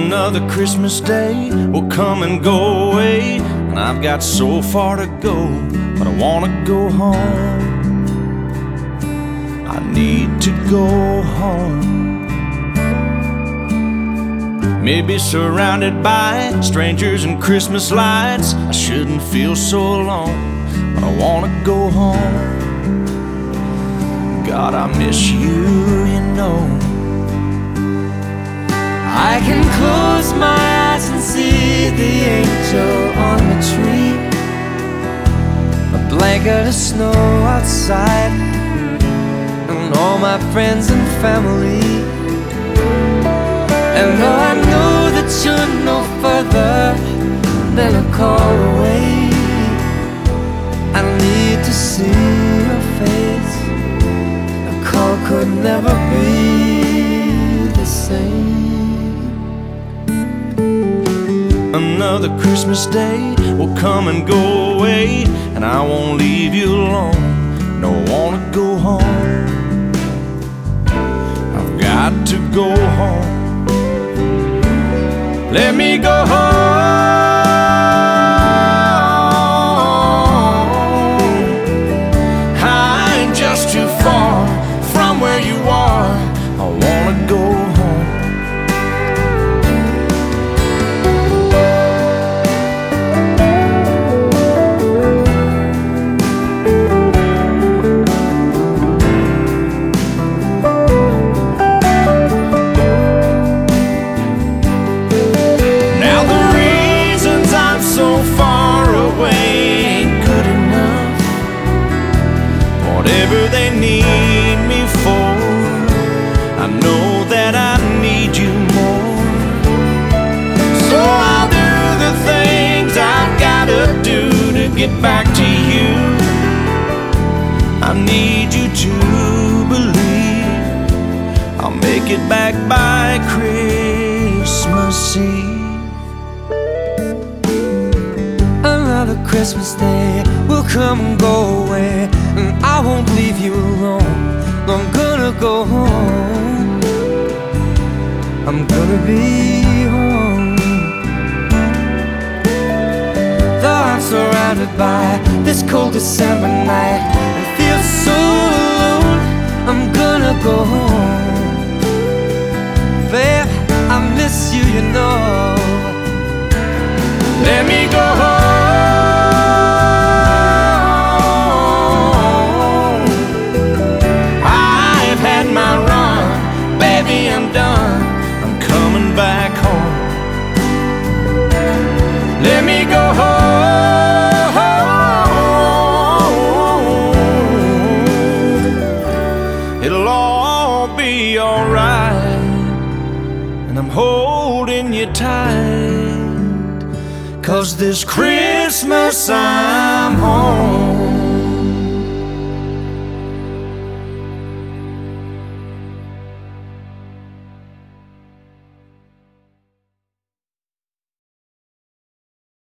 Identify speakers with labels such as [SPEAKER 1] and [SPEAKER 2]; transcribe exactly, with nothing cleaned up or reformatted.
[SPEAKER 1] Another Christmas day will come and go away, and I've got so far to go, but I wanna go home. I need to go home. Maybe surrounded by strangers and Christmas lights, I shouldn't feel so alone, but I wanna go home. God, I miss you, you know.
[SPEAKER 2] I can close my eyes and see the angel on the tree, a blanket of snow outside, and all my friends and family. And though I know that you're no further than a call away, I need to see your face. A call could never be the same.
[SPEAKER 1] Another Christmas day will come and go away, and I won't leave you alone. No, I wanna go home. I've got to go home. Let me go home. I ain't just too far from where you are. I wanna go home. Whatever they need me for, I know that I need you more. So I'll do the things I've gotta do to get back to you. I need you to believe I'll make it back by Christmas Eve.
[SPEAKER 2] Another Christmas day will come and go away, and I won't leave you alone. No, I'm gonna go home. I'm gonna be home. Though I'm surrounded by this cold December night and feel so alone, I'm gonna go home. Babe, I miss you, you know. Let me go home. I'm done, I'm coming back home. Let me go home. It'll all be alright, and I'm holding you tight, 'cause this Christmas I'm home.